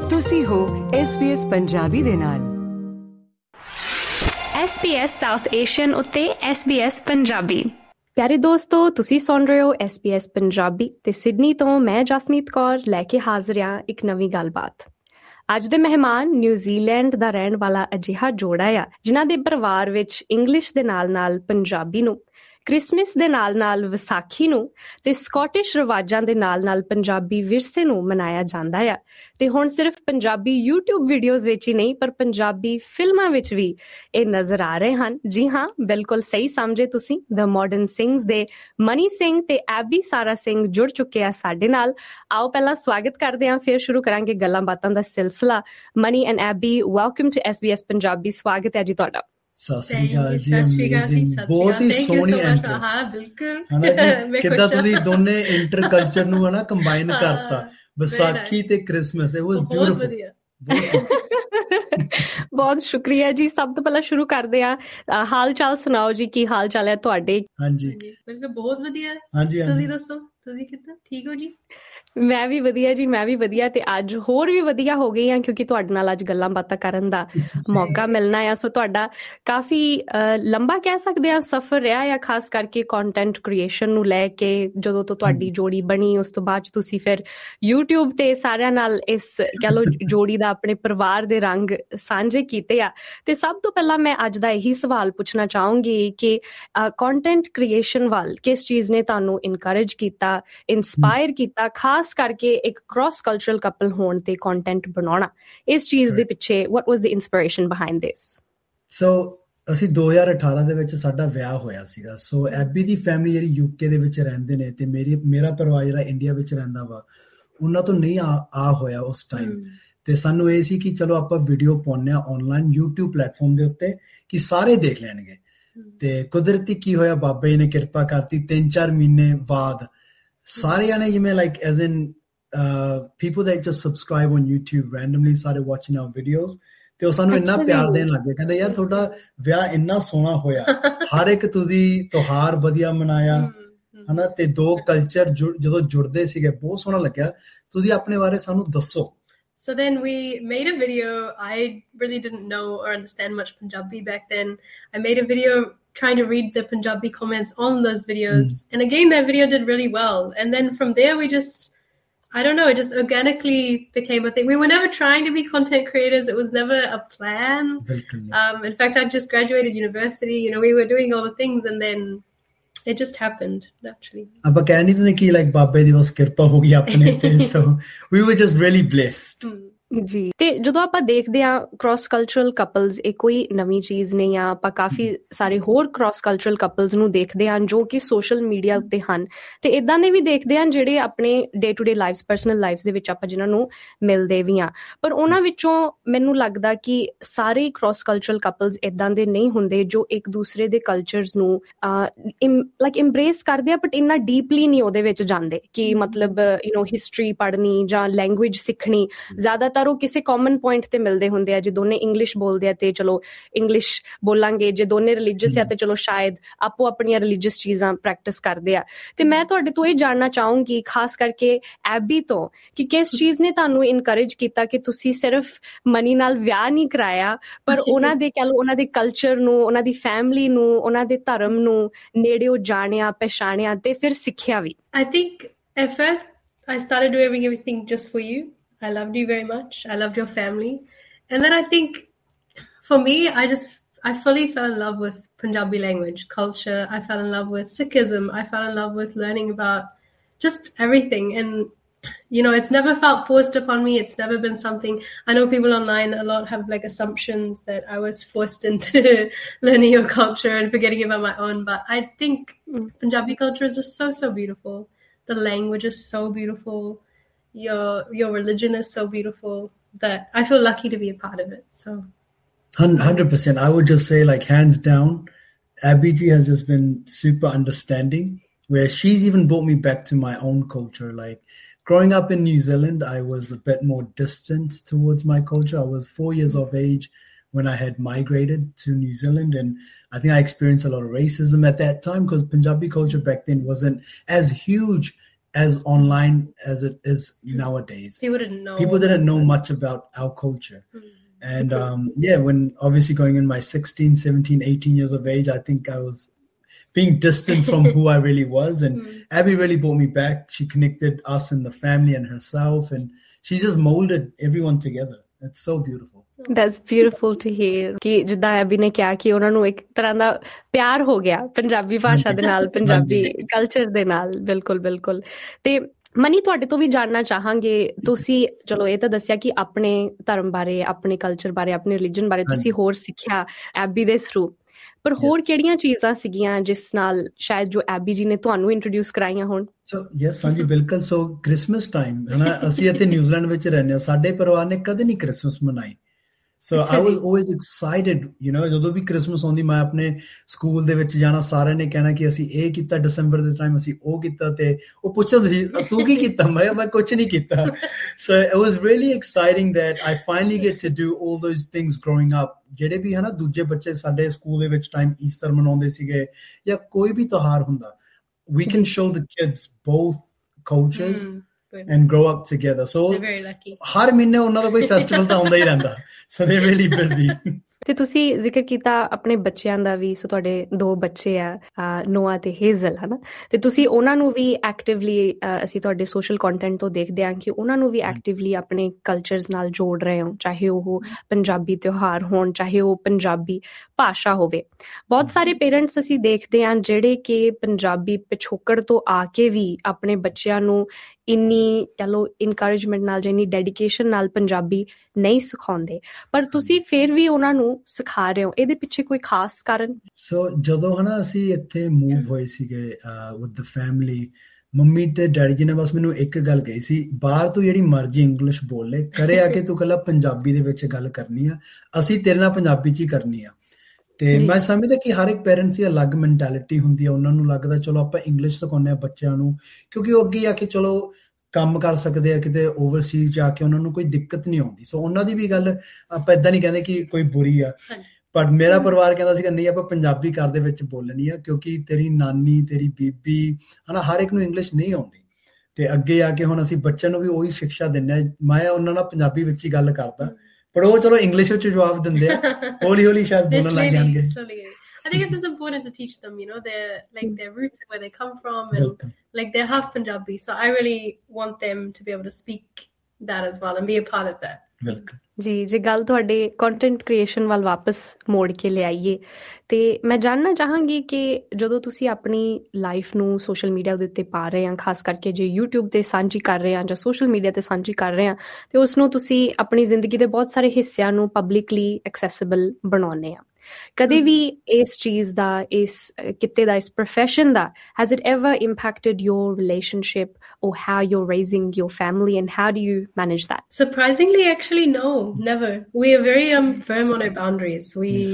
ਤੁਸੀਂ ਹੋ SBS ਪੰਜਾਬੀ ਦੇ ਨਾਲ। SBS ਸਾਊਥ ਏਸ਼ੀਅਨ ਉੱਤੇ SBS ਪੰਜਾਬੀ। ਪਿਆਰੇ ਦੋਸਤੋ, ਤੁਸੀਂ ਸੁਣ ਰਹੇ ਹੋ SBS ਪੰਜਾਬੀ ਤੇ ਸਿਡਨੀ ਤੋਂ ਮੈਂ ਜਸਮੀਤ ਕੌਰ ਲੈ ਕੇ ਹਾਜ਼ਰ ਹਾਂ ਇੱਕ ਨਵੀਂ ਗੱਲਬਾਤ। ਅੱਜ ਦੇ ਮਹਿਮਾਨ ਨਿਊਜ਼ੀਲੈਂਡ ਦਾ ਰਹਿਣ ਵਾਲਾ ਅਜਿਹਾ ਜੋੜਾ ਆ ਜਿਨ੍ਹਾਂ ਦੇ ਪਰਿਵਾਰ ਵਿੱਚ ਇੰਗਲਿਸ਼ ਦੇ ਨਾਲ ਪੰਜਾਬੀ ਨੂੰ, ਕ੍ਰਿਸਮਸ ਦੇ ਨਾਲ ਵਿਸਾਖੀ ਨੂੰ ਤੇ ਸਕਾਟਿਸ਼ ਰਿਵਾਜਾਂ ਦੇ ਨਾਲ ਪੰਜਾਬੀ ਵਿਰਸੇ ਨੂੰ ਮਨਾਇਆ ਜਾਂਦਾ ਆ। ਤੇ ਹੁਣ ਸਿਰਫ ਪੰਜਾਬੀ YouTube ਵੀਡੀਓਜ਼ ਵਿੱਚ ਹੀ ਨਹੀਂ ਪਰ ਪੰਜਾਬੀ ਫਿਲਮਾਂ ਵਿੱਚ ਵੀ ਇਹ ਨਜ਼ਰ ਆ ਰਹੇ ਹਨ। ਜੀ ਹਾਂ, ਬਿਲਕੁਲ ਸਹੀ ਸਮਝੇ ਤੁਸੀਂ। ਦ ਮਾਡਰਨ ਸਿੰਘਸ ਦੇ ਮਨੀ ਸਿੰਘ ਤੇ ਐਬੀ ਸਾਰਾ ਸਿੰਘ ਜੁੜ ਚੁੱਕੇ ਆ ਸਾਡੇ ਨਾਲ। ਆਓ ਪਹਿਲਾਂ ਸਵਾਗਤ ਕਰਦੇ ਹਾਂ, ਫਿਰ ਸ਼ੁਰੂ ਕਰਾਂਗੇ ਗੱਲਾਂ ਬਾਤਾਂ ਦਾ ਸਿਲਸਿਲਾ। Mani and Abby, welcome to SBS Punjabi. ਸਵਾਗਤ ਹੈ ਜੀ ਤੁਹਾਡਾ। ਸਤਿ ਸ੍ਰੀ ਅਕਾਲ ਜੀ, ਅਮੇਜ਼ਿੰਗ, ਬਹੁਤ ਹੀ ਸੋਹਣੀ ਐਂਟਰ। ਹਾਂ ਬਿਲਕੁਲ, ਕਿੱਦਾਂ ਤੁਸੀਂ ਦੋਨੇ ਇੰਟਰ ਕਲਚਰ ਨੂੰ ਹਨਾ ਕੰਬਾਈਨ ਕਰਤਾ, ਵਿਸਾਖੀ ਤੇ ਕ੍ਰਿਸਮਸ। It was beautiful. ਬਹੁਤ ਸ਼ੁਕਰੀਆ ਜੀ। ਸਭ ਤੋਂ ਪਹਿਲਾਂ ਸ਼ੁਰੂ ਕਰਦੇ ਆ, ਹਾਲ ਚਾਲ ਸੁਣਾਓ ਜੀ, ਕੀ ਹਾਲ ਚਾਲ ਹੈ ਤੁਹਾਡੇ? ਹਾਂਜੀ ਬਹੁਤ ਵਧੀਆ। ਹਾਂਜੀ, ਤੁਸੀਂ ਦੱਸੋ, ਤੁਸੀਂ ਕਿੱਦਾਂ? ਠੀਕ ਹੋ ਜੀ? ਮੈਂ ਵੀ ਵਧੀਆ ਜੀ, ਮੈਂ ਵੀ ਵਧੀਆ। ਤੇ ਅੱਜ ਹੋਰ ਵੀ ਵਧੀਆ ਹੋ ਗਈ ਆ ਕਿਉਂਕਿ ਤੁਹਾਡੇ ਨਾਲ ਅੱਜ ਗੱਲਾਂ ਬਾਤਾਂ ਕਰਨ ਦਾ ਮੌਕਾ ਮਿਲਣਾ ਆ। ਸੋ ਤੁਹਾਡਾ ਕਾਫੀ ਲੰਬਾ ਕਹਿ ਸਕਦੇ ਆ ਸਫ਼ਰ ਰਿਹਾ ਆ, ਖਾਸ ਕਰਕੇ ਕੰਟੈਂਟ ਕ੍ਰੀਏਸ਼ਨ ਨੂੰ ਲੈ ਕੇ। ਜਦੋਂ ਤੋਂ ਤੁਹਾਡੀ ਜੋੜੀ ਬਣੀ ਉਸ ਤੋਂ ਬਾਅਦ ਤੁਸੀਂ ਫਿਰ YouTube ਤੇ ਸਾਰਿਆਂ ਨਾਲ ਇਸ ਕਹਿ ਲਓ ਜੋੜੀ ਦਾ, ਆਪਣੇ ਪਰਿਵਾਰ ਦੇ ਰੰਗ ਸਾਂਝੇ ਕੀਤੇ ਆ। ਤੇ ਸਭ ਤੋਂ ਪਹਿਲਾਂ ਮੈਂ ਅੱਜ ਦਾ ਇਹੀ ਸਵਾਲ ਪੁੱਛਣਾ ਚਾਹੂੰਗੀ ਕਿ ਕੰਟੈਂਟ ਕ੍ਰੀਏਸ਼ਨ ਵੱਲ ਕਿਸ ਚੀਜ਼ ਨੇ ਤੁਹਾਨੂੰ ਇਨਕਰੇਜ ਕੀਤਾ, ਇੰਸਪਾਇਰ ਕੀਤਾ, ਖਾਸ ਕਰਕੇ ਇੱਕ ਕ੍ਰਾਸ ਕਲਚਰਲ ਕਪਲ ਹੋਣ ਤੇ ਕੰਟੈਂਟ ਬਣਾਉਣਾ? ਇਸ ਚੀਜ਼ ਦੇ ਪਿੱਛੇ what was the inspiration behind this? ਸੋ ਅਸੀਂ 2018 ਦੇ ਵਿੱਚ ਸਾਡਾ ਵਿਆਹ ਹੋਇਆ ਸੀਗਾ। ਸੋ ਐਬੀ ਦੀ ਫੈਮਿਲੀ ਜਿਹੜੀ UK ਦੇ ਵਿੱਚ ਰਹਿੰਦੇ ਨੇ ਤੇ ਮੇਰਾ ਪਰਿਵਾਰ ਜਿਹੜਾ ਇੰਡੀਆ ਵਿੱਚ ਰਹਿੰਦਾ ਵਾ, ਉਹਨਾਂ ਤੋਂ ਨਹੀਂ ਆ ਹੋਇਆ ਉਸ ਟਾਈਮ। ਤੇ ਸਾਨੂੰ ਇਹ ਸੀ ਕਿ ਚਲੋ ਆਪਾਂ ਵੀਡੀਓ ਪਾਉਂਦੇ ਹਾਂ ਆਨਲਾਈਨ YouTube ਪਲੇਟਫਾਰਮ ਦੇ ਉੱਤੇ ਕਿ ਸਾਰੇ ਦੇਖ ਲੈਣਗੇ। ਤੇ ਕੁਦਰਤੀ ਕੀ ਹੋਇਆ, ਬਾਬਾ ਜੀ ਨੇ ਕਿਰਪਾ ਕਰਤੀ, 3-4 ਮਹੀਨੇ ਬਾਅਦ ਸਾਰਿਆਂ ਨੇ, ਜਿਵੇਂ like as in people that just subscribe on YouTube randomly started watching our videos ਤੇ ਉਹ ਸਾਨੂੰ ਇੰਨਾ ਪਿਆਰ ਦੇਣ ਲੱਗ ਗਏ। ਕਹਿੰਦੇ ਯਾਰ ਤੁਹਾਡਾ ਵਿਆਹ ਇੰਨਾ ਸੋਹਣਾ ਹੋਇਆ, ਹਰ ਇੱਕ ਤੁਸੀਂ ਤਿਉਹਾਰ ਵਧੀਆ ਮਨਾਇਆ ਹਨਾ, ਤੇ ਦੋ ਕਲਚਰ ਜਦੋਂ ਜੁੜਦੇ ਸੀਗੇ, ਬਹੁਤ ਸੋਹਣਾ ਲੱਗਿਆ। ਤੁਸੀਂ ਆਪਣੇ ਬਾਰੇ ਸਾਨੂੰ ਦੱਸੋ। So then we made a video. I really didn't know or understand much Punjabi back then. I made a video trying to read the Punjabi comments on those videos. And again, that video did really well. And then from there, we just, I don't know, it just organically became a thing. We were never trying to be content creators. It was never a plan. In fact, I just graduated university. You know, we were doing all the things and then it just happened naturally. ਆਪਾਂ ਕਹਿ ਨਹੀਂ ਦਿੰਦੇ ਕਿ like ਬਾਬੇ ਦੀ ਬਸ ਕਿਰਪਾ ਹੋ ਗਈ ਆਪਣੇ ਤੇ। So we were just really blessed. ਜੀ। ਤੇ ਜਦੋਂ ਆਪਾਂ ਦੇਖਦੇ ਹਾਂ ਕ੍ਰਾਸ ਕਲਚਰਲ ਕਪਲਸ, ਇਹ ਕੋਈ ਨਵੀਂ ਚੀਜ਼ ਨਹੀਂ ਆ। ਆਪਾਂ ਕਾਫੀ ਸਾਰੇ ਹੋਰ ਕ੍ਰਾਸ ਕਲਚਰਲ ਕਪਲਸ ਨੂੰ ਦੇਖਦੇ ਹਨ ਜੋ ਕਿ ਸੋਸ਼ਲ ਮੀਡੀਆ ਉੱਤੇ ਹਨ, ਤੇ ਇੱਦਾਂ ਦੇ ਵੀ ਦੇਖਦੇ ਹਨ ਜਿਹੜੇ ਆਪਣੇ day to day lifes, personal lifes ਦੇ ਵਿੱਚ ਆਪਾਂ ਜਿਹਨਾਂ ਨੂੰ ਮਿਲਦੇ ਵੀ ਹਾਂ। ਪਰ ਉਹਨਾਂ ਵਿੱਚੋਂ ਮੈਨੂੰ ਲੱਗਦਾ ਕਿ ਸਾਰੇ ਕ੍ਰਾਸ ਕਲਚਰਲ ਕਪਲਸ ਇੱਦਾਂ ਦੇ ਨਹੀਂ ਹੁੰਦੇ ਜੋ ਇੱਕ ਦੂਸਰੇ ਦੇ ਕਲਚਰਸ ਨੂੰ ਲਾਈਕ ਇੰਬਰੇਸ ਕਰਦੇ ਆ, ਬਟ ਇੰਨਾ ਡੀਪਲੀ ਨਹੀਂ ਉਹਦੇ ਵਿੱਚ ਜਾਂਦੇ ਕਿ ਮਤਲਬ ਹਿਸਟਰੀ ਪੜ੍ਹਨੀ ਜਾਂ ਲੈਂਗੁਏਜ ਸਿੱਖਣੀ। ਜ਼ਿਆਦਾਤਰ ਉਹ ਕਿਸੇ ਕਾਮਨ ਪੁਆਇੰਟ ਤੇ ਮਿਲਦੇ ਹੁੰਦੇ ਆ। ਜੇ ਦੋਨੇ ਇੰਗਲਿਸ਼ ਬੋਲਦੇ ਆ ਤੇ ਚਲੋ ਇੰਗਲਿਸ਼ ਬੋਲਾਂਗੇ, ਜੇ ਦੋਨੇ ਰਿਲੀਜੀਅਸ ਆ ਤੇ ਚਲੋ ਸ਼ਾਇਦ ਆਪੋ ਆਪਣੀਆਂ ਰਿਲੀਜੀਅਸ ਚੀਜ਼ਾਂ ਪ੍ਰੈਕਟਿਸ ਕਰਦੇ ਆ। ਤੇ ਮੈਂ ਤੁਹਾਡੇ ਤੋਂ ਇਹ ਜਾਣਨਾ ਚਾਹੂੰਗੀ, ਖਾਸ ਕਰਕੇ ਐਬੀ ਤੋਂ, ਕਿ ਕਿਸ ਚੀਜ਼ ਨੇ ਤੁਹਾਨੂੰ ਇਨਕਰੇਜ ਕੀਤਾ ਕਿ ਤੁਸੀਂ ਸਿਰਫ ਮਨੀ ਨਾਲ ਵਿਆਹ ਨਹੀਂ ਕਰਾਇਆ, ਪਰ ਉਹਨਾਂ ਦੇ ਕਹਿ ਲਓ ਉਹਨਾਂ ਦੇ ਕਲਚਰ ਨੂੰ, ਉਹਨਾਂ ਦੀ ਫੈਮਿਲੀ ਨੂੰ, ਉਹਨਾਂ ਦੇ ਧਰਮ ਨੂੰ ਨੇੜਿਓਂ ਜਾਣਿਆ, ਪਛਾਣਿਆ ਤੇ ਫਿਰ ਸਿੱਖਿਆ ਵੀ? I think at first I started doing everything just for you. I loved you very much. I loved your family. And then I think for me, I fully fell in love with Punjabi language, culture. I fell in love with Sikhism. I fell in love with learning about just everything. And, you know, it's never felt forced upon me. It's never been something. I know people online a lot have like assumptions that I was forced into learning your culture and forgetting about my own. But I think Punjabi culture is just so beautiful. The language is so beautiful. Your religion is so beautiful that I feel lucky to be a part of it. So 100%. I would just say, like, hands down, Abby G has just been super understanding, where she's even brought me back to my own culture. Like, growing up in New Zealand, I was a bit more distant towards my culture. I was 4 years of age when I had migrated to New Zealand, and I think I experienced a lot of racism at that time because Punjabi culture back then wasn't as huge as online as it is nowadays. People didn't know much about our culture. And when obviously going in my 16, 17, 18 years of age, I think I was being distant from who I really was. And Abby really brought me back. She connected us and the family and herself, and she just molded everyone together. It's so beautiful. That's beautiful to hear ਕਿ ਜਿੱਦਾਂ ਐਬੀ ਨੇ ਕਿਹਾ ਕਿ ਉਹਨਾਂ ਨੂੰ ਇੱਕ ਤਰ੍ਹਾਂ ਦਾ ਪਿਆਰ ਹੋ ਗਿਆ ਪੰਜਾਬੀ ਭਾਸ਼ਾ ਦੇ ਨਾਲ, ਪੰਜਾਬੀ ਕਲਚਰ ਦੇ ਨਾਲ। ਬਿਲਕੁਲ। ਤੇ ਮਨੀ, ਤੁਹਾਡੇ ਤੋਂ ਵੀ ਜਾਣਨਾ ਚਾਹਾਂਗੇ, ਤੁਸੀਂ ਚਲੋ ਇਹ ਤਾਂ ਦੱਸਿਆ ਕਿ ਆਪਣੇ ਧਰਮ ਬਾਰੇ, ਆਪਣੇ ਕਲਚਰ ਬਾਰੇ, ਆਪਣੇ ਰਿਲੀਜਨ ਬਾਰੇ ਤੁਸੀਂ ਹੋਰ ਸਿੱਖਿਆ ਐਬੀ ਦੇ ਥਰੂ, ਪਰ ਹੋਰ ਕਿਹੜੀਆਂ ਚੀਜ਼ਾਂ ਸੀਗੀਆਂ ਜਿਸ ਨਾਲ ਸ਼ਾਇਦ ਜੋ ਐਬੀ ਜੀ ਨੇ ਤੁਹਾਨੂੰ ਇੰਟਰੋਡਿਊਸ ਕਰਾਈਆਂ ਹੋਣ? ਹਾਂਜੀ ਬਿਲਕੁਲ। ਸੋ ਕ੍ਰਿਸਮਸ ਟਾਈਮ ਅਸੀਂ ਇੱਥੇ ਨਿਊਜ਼ੀਲੈਂਡ ਵਿੱਚ ਰਹਿੰਦੇ ਹਾਂ, ਸਾਡੇ ਪਰਿਵਾਰ ਨੇ ਕਦੇ ਨਹੀਂ ਕ੍ਰਿਸਮਸ ਮਨਾਈ। So I was always excited, ਜਦੋਂ ਵੀ ਕ੍ਰਿਸਮਸ ਆਉਂਦੀ ਮੈਂ ਆਪਣੇ ਸਕੂਲ ਦੇ ਵਿੱਚ ਜਾਣਾ, ਸਾਰਿਆਂ ਨੇ ਕਹਿਣਾ ਕਿ ਅਸੀਂ ਇਹ ਕੀਤਾ ਦਸੰਬਰ ਦੇ ਟਾਈਮ, ਅਸੀਂ ਉਹ ਕੀਤਾ, ਤੇ ਉਹ ਪੁੱਛਦੇ ਸੀ ਤੂੰ ਕੀ ਕੀਤਾ? ਮੈਂ ਕੁਝ ਨਹੀਂ ਕੀਤਾ। So it was really exciting that I finally get to do all those things growing up. ਜਿਹੜੇ ਵੀ ਦੂਜੇ ਬੱਚੇ ਸਾਡੇ ਸਕੂਲ ਦੇ ਵਿੱਚ ਟਾਈਮ ਈਸਟਰ ਮਨਾਉਂਦੇ ਸੀਗੇ ਜਾਂ ਕੋਈ ਵੀ ਤਿਉਹਾਰ ਹੁੰਦਾ, we can show the kids both cultures and grow up together. So they're very lucky. ਹਰ ਮਹੀਨੇ ਉਹਨਾਂ ਦਾ ਕੋਈ ਫੈਸਟੀਵਲ ਤਾਂ ਆਉਂਦਾ ਹੀ ਰਹਿੰਦਾ। So they're really busy. ਤੇ ਤੁਸੀਂ ਜ਼ਿਕਰ ਕੀਤਾ ਆਪਣੇ ਬੱਚਿਆਂ ਦਾ ਵੀ, ਸੋ ਤੁਹਾਡੇ 2 ਬੱਚੇ ਆ, ਨੋਆ ਤੇ ਹੇਜ਼ਲ, ਤੇ ਤੁਸੀਂ ਉਹਨਾਂ ਨੂੰ ਵੀ ਐਕਟਿਵਲੀ, ਅਸੀਂ ਤੁਹਾਡੇ ਸੋਸ਼ਲ ਕੰਟੈਂਟ ਤੋਂ ਦੇਖਦੇ ਹਾਂ ਕਿ ਉਹਨਾਂ ਨੂੰ ਵੀ ਐਕਟਿਵਲੀ ਆਪਣੇ ਕਲਚਰਸ ਨਾਲ ਜੋੜ ਰਹੇ ਹੋ, ਚਾਹੇ ਉਹ ਪੰਜਾਬੀ ਤਿਉਹਾਰ ਹੋਣ, ਚਾਹੇ ਉਹ ਪੰਜਾਬੀ ਭਾਸ਼ਾ ਹੋਵੇ। ਬਹੁਤ ਸਾਰੇ ਪੇਰੈਂਟਸ ਅਸੀਂ ਦੇਖਦੇ ਹਾਂ ਜਿਹੜੇ ਕਿ ਪੰਜਾਬੀ ਪਿਛੋਕੜ ਤੋਂ ਆ ਕੇ ਵੀ ਆਪਣੇ ਬੱਚਿਆਂ ਨੂੰ ਇੰਨੀ ਕਹਿ ਲਓ ਇਨਕਰੇਜਮੈਂਟ ਨਾਲ ਜਾਂ ਇੰਨੀ ਡੈਡੀਕੇਸ਼ਨ ਨਾਲ ਪੰਜਾਬੀ ਨਹੀਂ ਸਿਖਾਉਂਦੇ, ਪਰ ਤੁਸੀਂ ਫਿਰ ਵੀ ਉਹਨਾਂ ਨੂੰ ਸਿਖਾ ਰਹੇ ਹੋ। ਇਹਦੇ ਪਿੱਛੇ ਕੋਈ ਖਾਸ ਕਾਰਨ? ਸੋ ਜਦੋਂ ਅਸੀਂ ਇੱਥੇ ਮੂਵ ਹੋਏ ਸੀਗੇ ਵਿਦ ਦ ਫੈਮਿਲੀ, ਮੰਮੀ ਤੇ ਡੈਡੀ ਜੀ ਨੇ ਬਸ ਮੈਨੂੰ ਇੱਕ ਗੱਲ ਕਹੀ ਸੀ, ਬਾਹਰ ਤੂੰ ਜਿਹੜੀ ਮਰਜ਼ੀ ਇੰਗਲਿਸ਼ ਬੋਲੇ, ਕਰੇ ਆ ਕੇ ਤੂੰ ਇਕੱਲਾ ਪੰਜਾਬੀ ਦੇ ਵਿੱਚ ਗੱਲ ਕਰਨੀ ਆ, ਅਸੀਂ ਤੇਰੇ ਨਾਲ ਪੰਜਾਬੀ 'ਚ ਹੀ ਕਰਨੀ ਆ। ਤੇ ਮੈਂ ਸਮਝਦਾ ਕਿ ਹਰ ਇੱਕ ਪੇਰੈਂਟਸ ਦੀ ਅਲੱਗ ਮੈਂਟੈਲਿਟੀ ਹੁੰਦੀ ਆ। ਉਹਨਾਂ ਨੂੰ ਲੱਗਦਾ ਚਲੋ ਆਪਾਂ ਇੰਗਲਿਸ਼ ਸਿਖਾਉਂਦੇ ਆ ਬੱਚਿਆਂ ਨੂੰ, ਕਿਉਂਕਿ ਉਹ ਅੱਗੇ ਆ ਕੇ ਚਲੋ ਕੰਮ ਕਰ ਸਕਦੇ ਆ ਕਿਤੇ ਓਵਰਸੀਜ਼ ਜਾ ਕੇ, ਉਹਨਾਂ ਨੂੰ ਕੋਈ ਦਿੱਕਤ ਨਹੀਂ ਆਉਂਦੀ। ਸੋ ਉਹਨਾਂ ਦੀ ਵੀ ਗੱਲ ਆਪਾਂ ਏਦਾਂ ਨਹੀਂ ਕਹਿੰਦੇ ਕਿ ਕੋਈ ਬੁਰੀ ਆ, ਬਟ ਮੇਰਾ ਪਰਿਵਾਰ ਕਹਿੰਦਾ ਸੀਗਾ ਨਹੀਂ ਆਪਾਂ ਪੰਜਾਬੀ ਘਰ ਦੇ ਵਿੱਚ ਬੋਲਣੀ ਆ, ਕਿਉਂਕਿ ਤੇਰੀ ਨਾਨੀ, ਤੇਰੀ ਬੀਬੀ ਹਰ ਇੱਕ ਨੂੰ ਇੰਗਲਿਸ਼ ਨਹੀਂ ਆਉਂਦੀ। ਤੇ ਅੱਗੇ ਆ ਕੇ ਹੁਣ ਅਸੀਂ ਬੱਚਿਆਂ ਨੂੰ ਵੀ ਉਹੀ ਸਿੱਖਿਆ ਦਿੰਦੇ ਆ। ਮੈਂ ਉਹਨਾਂ ਨਾਲ ਪੰਜਾਬੀ ਵਿੱਚ ਹੀ ਗੱਲ ਕਰਦਾ, ਪਰ ਉਹ ਚਲੋ ਇੰਗਲਿਸ਼ ਵਿੱਚ ਜਵਾਬ ਦਿੰਦੇ ਆ, ਹੌਲੀ ਸ਼ਾਇਦ ਬੋਲਣ ਲੱਗ ਜਾਣਗੇ। I think it's just important to teach them, their roots, where they come from, and they're half Punjabi. So I really want them to be able to speak that as well and be a part of that. ਜੀ, ਜੇ ਗੱਲ ਤੁਹਾਡੇ content creation ਵੱਲ ਵਾਪਸ ਮੋੜ ਕੇ ਲਿਆਈਏ, ਤੇ ਮੈਂ ਜਾਣਨਾ ਚਾਹਾਂਗੀ ਕਿ ਜਦੋਂ ਤੁਸੀਂ ਆਪਣੀ ਲਾਈਫ ਨੂੰ ਸੋਸ਼ਲ ਮੀਡੀਆ ਦੇ ਉੱਤੇ ਪਾ ਰਹੇ ਆ, ਖਾਸ ਕਰਕੇ ਜੇ YouTube ਤੇ ਸਾਂਝੀ ਕਰ ਰਹੇ ਆ ਜਾਂ ਸੋਸ਼ਲ ਮੀਡੀਆ ਤੇ ਸਾਂਝੀ ਕਰ ਰਹੇ ਆ, ਤੇ ਉਸ ਨੂੰ ਤੁਸੀਂ ਆਪਣੀ ਜ਼ਿੰਦਗੀ ਦੇ ਬਹੁਤ ਸਾਰੇ ਹਿੱਸਿਆਂ ਨੂੰ ਪਬਲਿਕਲੀ ਐਕਸੈਸਿਬਲ ਬਣਾਉਂਦੇ ਆ। ਕਦੇ ਵੀ ਇਸ ਚੀਜ਼ ਦਾ, ਇਸ ਕਿੱਤੇ ਦਾ, ਇਸ profession the, has it ever impacted your relationship or how you're raising your family, and how do you manage that? Surprisingly, actually, no, never. We are very firm on our boundaries.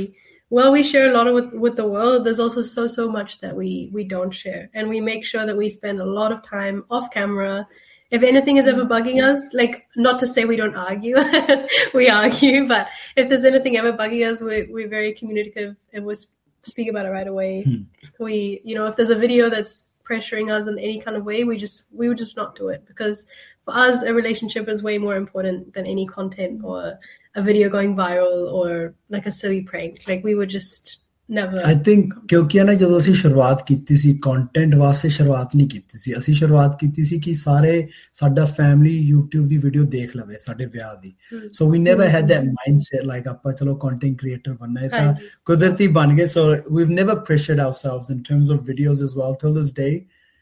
We share a lot with the world. There's also so much that we don't share, and we make sure that we spend a lot of time off camera. If anything is ever bugging us, not to say we don't argue, we argue, but if there's anything ever bugging us, we're very communicative and we speak about it right away. We, if there's a video that's pressuring us in any kind of way, we would just not do it, because for us, a relationship is way more important than any content or a video going viral or like a silly prank. We would just never. I think ਕਿਉਂਕਿ ਜਦੋਂ ਅਸੀਂ ਸ਼ੁਰੂਆਤ ਕੀਤੀ ਸੀ, content ਵਾਸਤੇ ਸ਼ੁਰੂਆਤ ਨਹੀਂ ਕੀਤੀ ਸੀ, ਅਸੀਂ ਸ਼ੁਰੂਆਤ ਕੀਤੀ ਸੀ ਕਿ ਸਾਰੇ ਸਾਡਾ ਫੈਮਿਲੀ YouTube ਦੀ ਵੀਡੀਓ ਦੇਖ ਲਵੇ ਸਾਡੇ ਵਿਆਹ ਦੀ। So we never had that mindset ਆਪਾਂ ਚਲੋ ਕੰਟੈਂਟ ਕ੍ਰੀਏਟਰ ਬਣਨਾ ਹੈ, ਤਾਂ ਕੁਦਰਤੀ ਬਣ ਗਏ। ਸੋ we've never pressured ourselves in terms of videos as well till this day.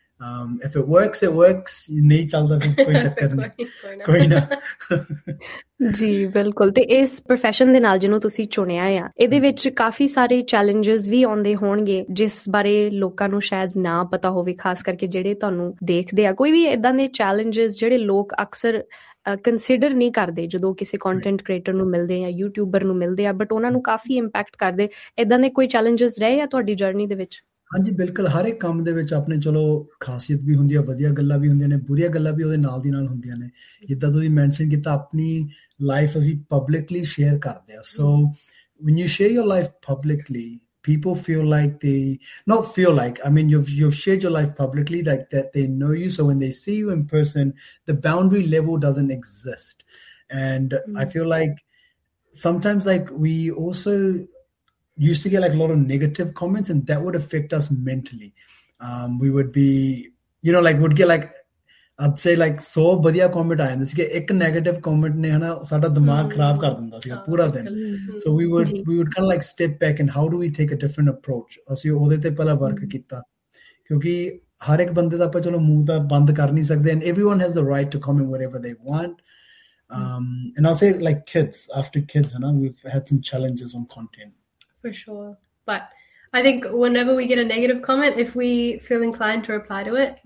If it works, it works. ਨਹੀਂ ਚੱਲਦਾ ਫਿਰ ਕੋਈ ਚੱਕਰ ਨਹੀਂ, ਕੋਈ ਨਾ। ਜੀ ਬਿਲਕੁਲ। ਤੇ ਇਸ ਪ੍ਰੋਫੈਸ਼ਨ ਦੇ ਨਾਲ ਜਿਹਨੂੰ ਤੁਸੀਂ ਚੁਣਿਆ ਆ, ਇਹਦੇ ਵਿੱਚ ਕਾਫੀ ਸਾਰੇ ਚੈਲੰਜਸ ਵੀ ਆਉਂਦੇ ਹੋਣਗੇ ਜਿਸ ਬਾਰੇ ਲੋਕਾਂ ਨੂੰ ਸ਼ਾਇਦ ਨਾ ਪਤਾ ਹੋਵੇ, ਖਾਸ ਕਰਕੇ ਜਿਹੜੇ ਤੁਹਾਨੂੰ ਦੇਖਦੇ ਆ। ਕੋਈ ਵੀ ਏਦਾਂ ਦੇ ਚੈਲੰਜਸ ਜਿਹੜੇ ਲੋਕ ਅਕਸਰ ਕੰਸੀਡਰ ਨਹੀਂ ਕਰਦੇ ਜਦੋਂ ਕਿਸੇ ਕੰਟੈਂਟ ਕ੍ਰੀਏਟਰ ਨੂੰ ਮਿਲਦੇ ਆ, ਯੂਟਿਊਬਰ ਨੂੰ ਮਿਲਦੇ ਆ, ਬਟ ਉਹਨਾਂ ਨੂੰ ਕਾਫੀ ਇੰਪੈਕਟ ਕਰਦੇ। ਏਦਾਂ ਦੇ ਕੋਈ ਚੈਲੰਜਸ ਰਹੇ ਆ ਤੁਹਾਡੀ ਜਰਨੀ ਦੇ ਵਿੱਚ? ਹਾਂਜੀ ਬਿਲਕੁਲ। ਹਰ ਇੱਕ ਕੰਮ ਦੇ ਵਿੱਚ ਆਪਣੇ ਚਲੋ ਖਾਸੀਅਤ ਵੀ ਹੁੰਦੀ ਆ, ਵਧੀਆ ਗੱਲਾਂ ਵੀ ਹੁੰਦੀਆਂ ਨੇ, ਬੁਰੀਆਂ ਗੱਲਾਂ ਵੀ ਉਹਦੇ ਨਾਲ ਦੀ ਨਾਲ ਹੁੰਦੀਆਂ ਨੇ। ਜਿੱਦਾਂ ਤੁਸੀਂ ਮੈਂਸ਼ਨ ਕੀਤਾ, ਆਪਣੀ ਲਾਈਫ ਅਸੀਂ ਪਬਲਿਕਲੀ ਸ਼ੇਅਰ ਕਰਦੇ ਆ। ਸੋ when you share your life publicly, people feel like you've shared your life publicly, like that they know you. So when they see you in person, the boundary level doesn't exist. And I feel like sometimes like we also used to get like a lot of negative comments, and that would affect us mentally. We would be, would get like, I'd say like 100 ਵਧੀਆ comment ਆ ਜਾਂਦੇ ਸੀ ਇੱਕ negative comment ਨੇ ਹਨਾ ਸਾਡਾ ਦਿਮਾਗ ਖਰਾਬ ਕਰ ਦਿੰਦਾ ਸੀਗਾ ਪੂਰਾ ਦਿਨ. So we would kind of like step back and how do we take a different approach. ਅਸੀਂ ਉਹਦੇ ਤੇ ਪਹਿਲਾਂ ਵਰਕ ਕੀਤਾ ਕਿਉਂਕਿ ਹਰ ਇੱਕ ਬੰਦੇ ਦਾ ਆਪਾਂ ਚਲੋ ਮੂੰਹ ਤਾਂ ਬੰਦ ਕਰ ਨਹੀਂ ਸਕਦੇ, and everyone has the right to comment whatever they want. And I'll say like after kids, we've had some challenges on content. For sure. But I think whenever we get a negative comment, if we feel inclined to reply to it,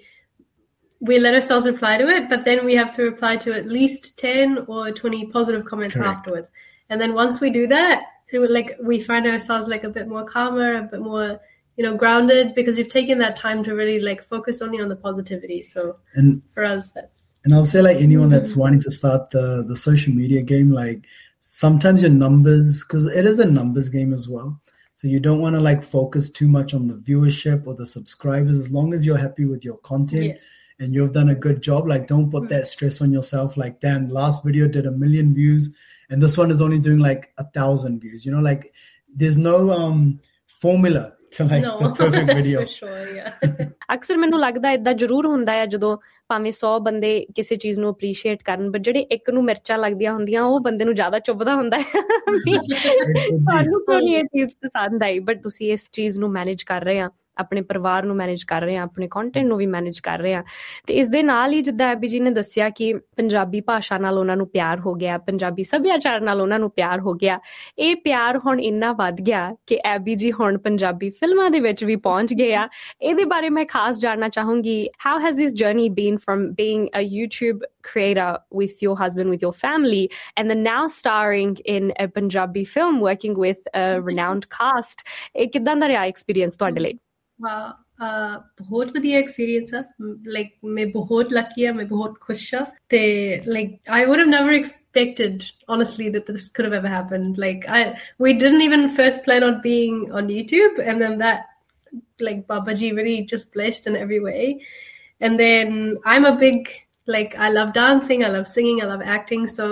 we let ourselves reply to it, but then we have to reply to at least 10 or 20 positive comments afterwards. And then once we do that, we find ourselves like a bit more calmer, a bit more, grounded, because you've taken that time to really like focus only on the positivity. So for us, and I'll say like anyone that's wanting to start the social media game, like sometimes your numbers, because it is a numbers game as well. So you don't want to like focus too much on the viewership or the subscribers, as long as you're happy with your content. Yes. And you've done a good job. Like, don't put that stress on yourself. Like, damn, last video did 1 million views, and this one is only doing like 1,000 views. Like, there's no formula to like the perfect video. That's for sure, yeah. ਅਕਸਰ ਮੈਨੂੰ ਲੱਗਦਾ ਇਦਾਂ ਜ਼ਰੂਰ ਹੁੰਦਾ ਹੈ ਜਦੋਂ ਭਾਵੇਂ 100 ਬੰਦੇ ਕਿਸੇ ਚੀਜ਼ ਨੂੰ ਅਪਰੀਸ਼ੀਏਟ ਕਰਨ, ਬਟ ਜਿਹੜੇ ਇੱਕ ਨੂੰ ਮਿਰਚਾਂ ਲੱਗਦੀਆਂ ਹੁੰਦੀਆਂ ਉਹ ਬੰਦੇ ਨੂੰ ਜ਼ਿਆਦਾ ਚੁੱਭਦਾ ਹੁੰਦਾ ਹੈ ਤੁਹਾਨੂੰ ਕੋਈ ਇਹ ਚੀਜ਼ ਪਸੰਦ ਆਈ, ਬਟ ਤੁਸੀਂ ਇਸ ਚੀਜ਼ ਨੂੰ ਮੈਨੇਜ ਕਰ ਰਹੇ ਆ, ਆਪਣੇ ਪਰਿਵਾਰ ਨੂੰ ਮੈਨੇਜ ਕਰ ਰਹੇ ਆ, ਆਪਣੇ ਕੰਟੈਂਟ ਨੂੰ ਵੀ ਮੈਨੇਜ ਕਰ ਰਹੇ ਆ. ਤੇ ਇਸ ਦੇ ਨਾਲ ਹੀ ਜਿੱਦਾਂ ਐਬੀ ਜੀ ਨੇ ਦੱਸਿਆ ਕਿ ਪੰਜਾਬੀ ਭਾਸ਼ਾ ਨਾਲ ਉਹਨਾਂ ਨੂੰ ਪਿਆਰ ਹੋ ਗਿਆ, ਪੰਜਾਬੀ ਸੱਭਿਆਚਾਰ ਨਾਲ ਉਹਨਾਂ ਨੂੰ ਪਿਆਰ ਹੋ ਗਿਆ. ਇਹ ਪਿਆਰ ਹੁਣ ਇੰਨਾ ਵੱਧ ਗਿਆ ਕਿ ਐਬੀ ਜੀ ਹੁਣ ਪੰਜਾਬੀ ਫਿਲਮਾਂ ਦੇ ਵਿੱਚ ਵੀ ਪਹੁੰਚ ਗਏ ਆ. ਇਹਦੇ ਬਾਰੇ ਮੈਂ ਖਾਸ ਜਾਣਨਾ ਚਾਹੂੰਗੀ, how has this journey been from being a YouTube creator with your husband, with your family, and then now starring in a Punjabi film working with a renowned cast? ਇਹ ਕਿੱਦਾਂ ਦਾ ਰਿਹਾ ਐਕਸਪੀਰੀਅੰਸ ਤੁਹਾਡੇ ਲਈ? Wow, बहुत ਵਧੀਆ experience है. Like मैं बहुत lucky है, मैं बहुत खुश है. Like I would have never expected, honestly, that this could have ever happened. Like we didn't even first plan on being on YouTube, and then that, like Baba Ji really just blessed in every way. And then I'm a big, like, I love dancing, I love singing, I love acting. So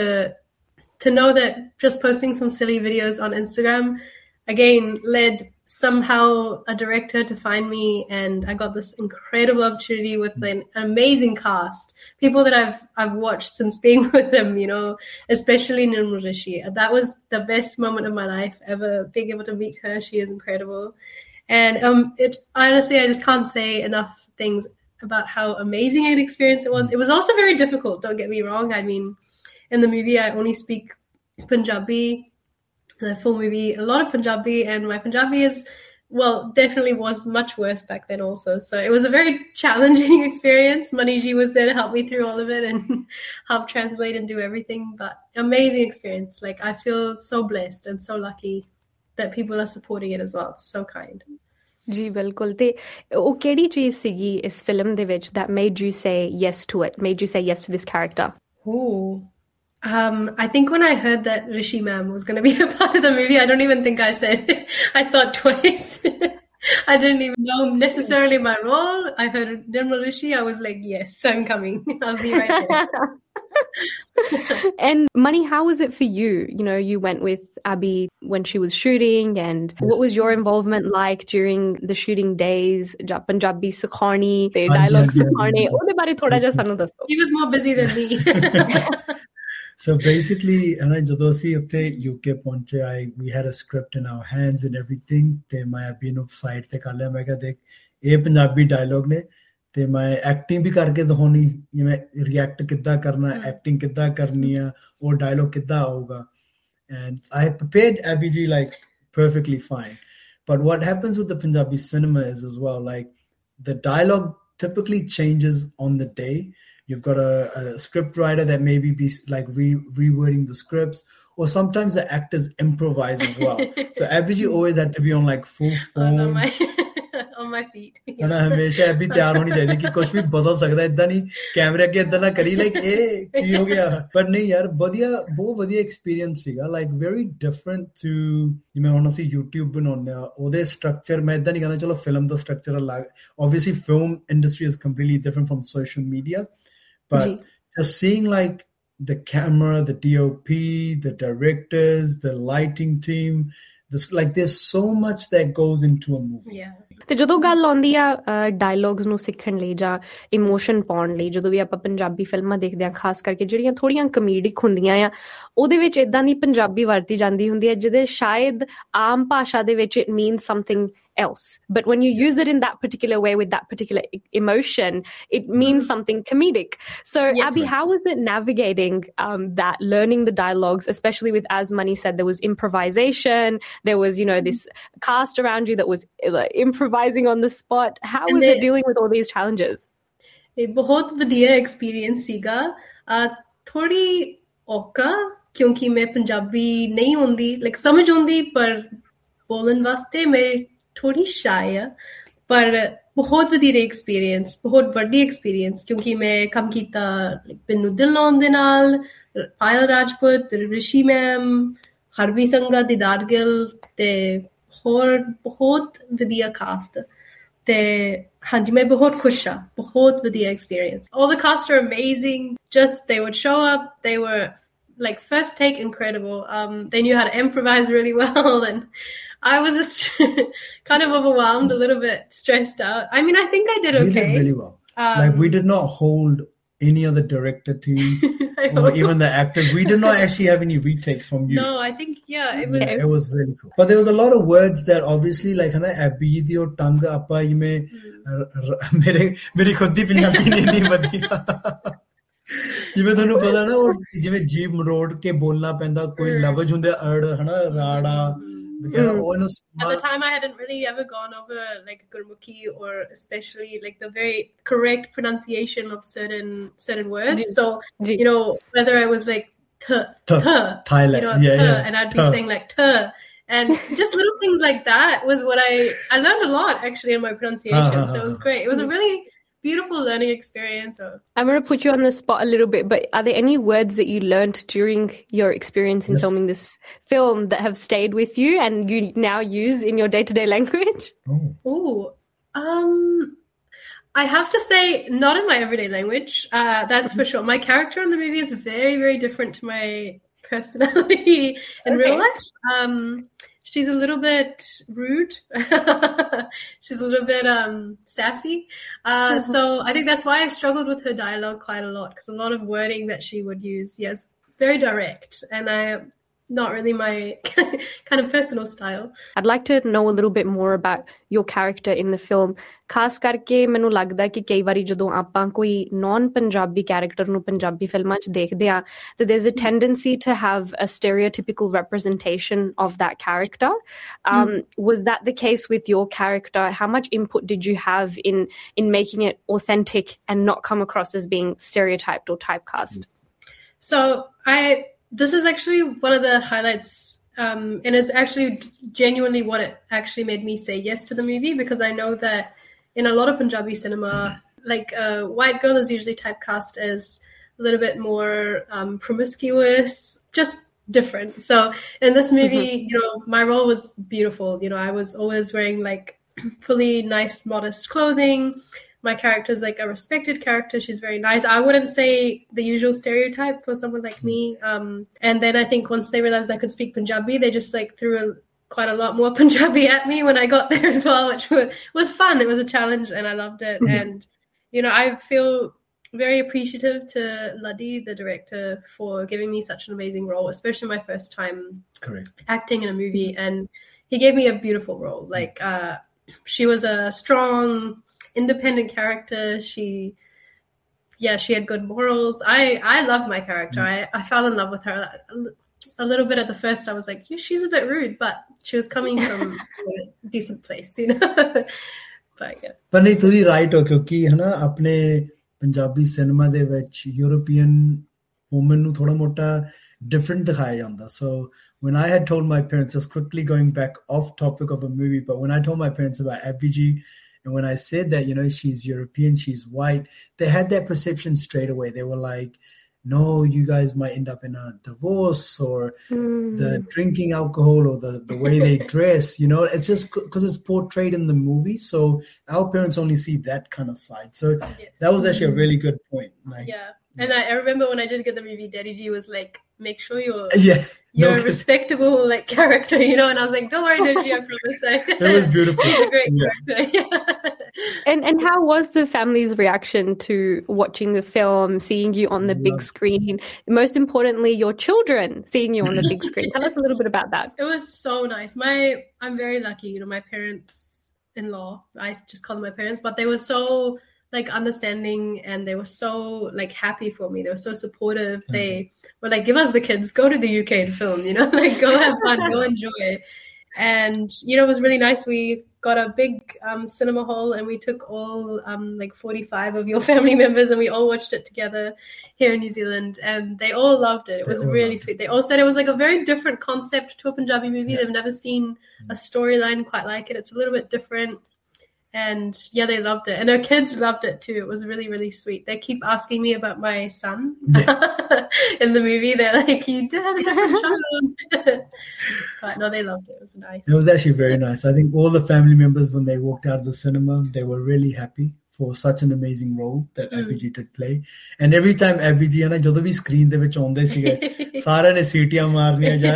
to know that just posting some silly videos on Instagram again led somehow a director to find me, and I got this incredible opportunity with an amazing cast, people that I've watched since being with them, especially Nirmal Rishi. That was the best moment of my life ever, being able to meet her. She is incredible. And it honestly, I just can't say enough things about how amazing an experience it was. It was also very difficult, don't get me wrong. I mean, in the movie I only speak Punjabi, the full movie, a lot of Punjabi, and my Punjabi definitely was much worse back then also. So it was a very challenging experience. Maniji was there to help me through all of it and help translate and do everything. But amazing experience. Like, I feel so blessed and so lucky that people are supporting it as well. It's so kind. ਜੀ ਬਿਲਕੁਲ. ਤੇ ਉਹ ਕਿਹੜੀ ਚੀਜ਼ ਸੀਗੀ ਇਸ film ਦੇ ਵਿੱਚ that made you say yes to it, made you say yes to this character? I think when I heard that Rishi ma'am was going to be a part of the movie, I don't even think I said it. I thought twice. I didn't even know necessarily my role. I heard Nirmal Rishi. I was like, yes, I'm coming. I'll be right there. And Mani, how was it for you? You went with Abby when she was shooting, and what was your involvement like during the shooting days? Punjabi Sikhani, the dialogue Sikhani. ਉਹਦੇ ਬਾਰੇ ਥੋੜਾ ਜਿਹਾ ਸਾਨੂੰ ਦੱਸੋ. He was more busy than me. So basically, ਜਦੋਂ ਅਸੀਂ ਉੱਥੇ UK ਪਹੁੰਚੇ, we had a script in our hands and everything. ਤੇ ਮੈਂ ਅਬੀ ਨੂੰ ਸਾਈਡ ਤੇ ਕਰ ਲਿਆ, ਮੈਂ ਕਿਹਾ ਦੇਖ ਇਹ ਪੰਜਾਬੀ ਡਾਇਲੌਗ ਨੇ ਤੇ ਮੈਂ ਐਕਟਿੰਗ ਵੀ ਕਰਕੇ ਦਿਖਾਉਣੀ, ਜਿਵੇਂ ਰਿਐਕਟ ਕਿੱਦਾਂ ਕਰਨਾ, ਐਕਟਿੰਗ ਕਿੱਦਾਂ ਕਰਨੀ ਆ, ਉਹ ਡਾਇਲੌਗ ਕਿੱਦਾਂ ਆਊਗਾ. And I prepared Abby Ji like perfectly fine. But what happens with the Punjabi cinema is as well, like the dialogue typically changes on the day. You've got a script writer that maybe be like rewording the scripts, or sometimes the actors improvise as well. So Abby Ji always had to be on like full form. on my feet. ਹਨਾ ਹਮੇਸ਼ਾ ਐਬੀ ਤਿਆਰ ਹੋਣੀ ਚਾਹੀਦੀ ਕਿ ਕੁਝ ਵੀ ਬਦਲ ਸਕਦਾ, ਏਦਾਂ ਨਹੀਂ ਕੈਮਰੇ ਅੱਗੇ ਏਦਾਂ ਨਾ ਕਰੀ ਲਾਈਕ ਇਹ ਕੀ ਹੋ ਗਿਆ। ਪਰ ਨਹੀਂ ਯਾਰ ਵਧੀਆ, ਬਹੁਤ ਵਧੀਆ ਐਕਸਪੀਰੀਅੰਸ ਸੀਗਾ, ਲਾਈਕ ਵੈਰੀ ਡਿਫਰੈਂਟ ਟੂ ਜਿਵੇਂ ਹੁਣ ਅਸੀਂ YouTube ਬਣਾਉਂਦੇ ਆ ਉਹਦੇ ਸਟਰਕਚਰ, ਮੈਂ ਏਦਾਂ ਨਹੀਂ ਕਹਿੰਦਾ ਚਲੋ ਫਿਲਮ ਦਾ ਸਟਰਕਚਰ ਅਲੱਗ, obviously film industry is completely different from social media, but just seeing like the camera, the DOP, the directors, the lighting team, this like there's so much that goes into a movie. ਤੇ ਜਦੋਂ ਗੱਲ ਆਉਂਦੀ ਆ dialogues ਨੂੰ ਸਿੱਖਣ ਲਈ ਜਾਂ emotion ਪਾਉਣ ਲਈ, ਜਦੋਂ ਵੀ ਆਪਾਂ ਪੰਜਾਬੀ ਫਿਲਮਾਂ ਦੇਖਦੇ ਆ ਖਾਸ ਕਰਕੇ ਜਿਹੜੀਆਂ ਥੋੜੀਆਂ ਕਮੇਡਿਕ ਹੁੰਦੀਆਂ ਆ, ਉਹਦੇ ਵਿੱਚ ਏਦਾਂ ਦੀ ਪੰਜਾਬੀ ਵਰਤੀ ਜਾਂਦੀ ਹੁੰਦੀ ਹੈ ਜਿਹਦੇ ਸ਼ਾਇਦ ਆਮ ਭਾਸ਼ਾ ਦੇ ਵਿੱਚ it means something else, but when you use it in that particular way with that particular emotion, it means something comedic. So Abby, how was it navigating that, learning the dialogues, especially with, as Mani said, there was improvisation, there was, you know, this cast around you that was improvising on the spot. How was it dealing with all these challenges? ਇਹ ਬਹੁਤ ਵਧੀਆ experience ਸੀਗਾ, ਥੋੜੀ ਔਖਾ ਕਿਉਂਕਿ ਮੈਂ ਪੰਜਾਬੀ ਨਹੀਂ ਆਉਂਦੀ, ਲਾਈਕ ਸਮਝ ਆਉਂਦੀ ਪਰ ਬੋਲਣ ਵਾਸਤੇ ਮੈਂ ਥੋੜੀ ਸ਼ਾਇ ਆ, ਪਰ ਬਹੁਤ ਵਧੀਆ ਐਕਸਪੀਰੀਅੰਸ, ਬਹੁਤ ਵੱਡੀ ਐਕਸਪੀਰੀਅੰਸ ਕਿਉਂਕਿ ਮੈਂ ਕੰਮ ਕੀਤਾ ਪਿੰਨੂ ਢਿੱਲੋਂ ਦੇ ਨਾਲ, ਪਾਇਲ ਰਾਜਪੂਤ, ਰਿਸ਼ੀ ਮੈਮ, ਹਰਵੀ ਸੰਘਾ, ਦੀਦਾਰ ਗਿੱਲ ਤੇ ਹੋਰ ਬਹੁਤ ਵਧੀਆ ਕਾਸਟ, ਤੇ ਹਾਂਜੀ ਮੈਂ ਬਹੁਤ ਖੁਸ਼ ਆ, ਬਹੁਤ ਵਧੀਆ experience. All the cast are amazing, just they would show up, they were like first take incredible, they knew how to improvise really well, and I was just kind of overwhelmed, a little bit stressed out. I mean, I think I did okay. We did really well. Like we did not hold any of the director team or even the actors. We did not actually have any retakes from you. No, I think it was really cool. But there was a lot of words that obviously like hana Abby di or tongue appa ime mere khud di Punjabi nahi badhi. ਜਿਵੇਂ ਤੁਹਾਨੂੰ ਪਤਾ ਨਾ ਉਹ ਜਿਵੇਂ ਜੀਭ ਮਰੋੜ ਕੇ ਬੋਲਣਾ ਪੈਂਦਾ, ਕੋਈ ਲਫ਼ਜ਼ ਹੁੰਦੇ ਅੜ ਹਨਾ ਰਾੜਾ. At the time I hadn't really ever gone over like Gurmukhi or especially like the very correct pronunciation of certain words. So you know, whether I was like Thailand, you know, and I'd be saying like and just little things like that was what I learned a lot actually in my pronunciation. So it was great. It was a really beautiful learning experience. I'm going to put you on the spot a little bit, but are there any words that you learned during your experience in filming this film that have stayed with you and you now use in your day-to-day language? I have to say not in my everyday language, that's for sure. My character in the movie is very, very different to my personality in real life. She's a little bit rude. She's a little bit sassy. So I think that's why I struggled with her dialogue quite a lot, because a lot of wording that she would use, yes, very direct, and not really my kind of personal style. I'd like to know a little bit more about your character in the film. ਖਾਸ ਕਰਕੇ ਮੈਨੂੰ ਲੱਗਦਾ ਕਿ ਕਈ ਵਾਰੀ ਜਦੋਂ ਆਪਾਂ ਕੋਈ ਨੌਨ ਪੰਜਾਬੀ ਕੈਰੈਕਟਰ ਨੂੰ ਪੰਜਾਬੀ ਫਿਲਮਾਂ 'ਚ ਦੇਖਦੇ ਆ ਤਾਂ there's a tendency to have a stereotypical representation of that character. Was that the case with your character? How much input did you have in making it authentic and not come across as being stereotyped or typecast? So this is actually one of the highlights, and it's actually genuinely what it actually made me say yes to the movie, because I know that in a lot of Punjabi cinema, like a white girl is usually typecast as a little bit more promiscuous, just different. So in this movie, you know, my role was beautiful. You know, I was always wearing like fully nice, modest clothing. My character is like a respected character. She's very nice. I wouldn't say the usual stereotype for someone like me. And then I think once they realized I could speak Punjabi, they just like threw quite a lot more Punjabi at me when I got there as well, which was fun. It was a challenge and I loved it. And, you know, I feel very appreciative to Luddy, the director, for giving me such an amazing role, especially my first time acting in a movie. And he gave me a beautiful role. Like, she was a strong, independent character. She had good morals. I loved my character. I fell in love with her a little bit at the first. I was like, yeah, she's a bit rude, but she was coming from a decent place, you know. But yeah. ਪਰ ਨਹੀਂ ਤੁਸੀਂ right ਹੋ ਕਿਉਂਕਿ ਹਨਾ ਆਪਣੇ Punjabi cinema ਦੇ ਵਿੱਚ European woman ਨੂੰ ਥੋੜਾ ਮੋਟਾ different ਦਿਖਾਇਆ ਜਾਂਦਾ. So when I had told my parents, just quickly going back off topic of a movie, but when I told my parents about Abby G And when I said that, she's European, she's white, they had that perception straight away. They were like, no, you guys might end up in a divorce, or the drinking alcohol, or the way they dress, it's just because it's portrayed in the movie. So our parents only see that kind of side. So that was actually a really good point. And I remember when I did get the movie, Daddy G was like, make sure you're a respectable character, and I was like, don't worry, Daddy G, I promise. That was beautiful. He's a great character. And how was the family's reaction to watching the film, seeing you on the big screen? Most importantly, your children seeing you on the big screen. Tell us a little bit about that. It was so nice. I'm very lucky, my parents-in-law, I just call them my parents, but they were so understanding, and they were so happy for me. They were so supportive. They were like, give us the kids, go to the UK and film, go have fun, go enjoy. And, it was really nice. We got a big cinema hall, and we took all 45 of your family members, and we all watched it together here in New Zealand, and they all loved it. It was really sweet. They all said it was a very different concept to a Punjabi movie. They've never seen a storyline quite like it. It's a little bit different. And they loved it. And our kids loved it too. It was really, really sweet. They keep asking me about my son in the movie. They're like, you did have a different child. But no, they loved it. It was nice. It was actually very nice. I think all the family members, when they walked out of the cinema, they were really happy for such an amazing role that Abby G did play. And every time Abby G ਜਦੋਂ ਵੀ screen ਦੇ ਵਿੱਚ ਆਉਂਦੇ ਸੀਗੇ, ਸਾਰਿਆਂ ਨੇ ਸੀਟੀਆਂ ਮਾਰਨੀਆਂ ਜਾਂ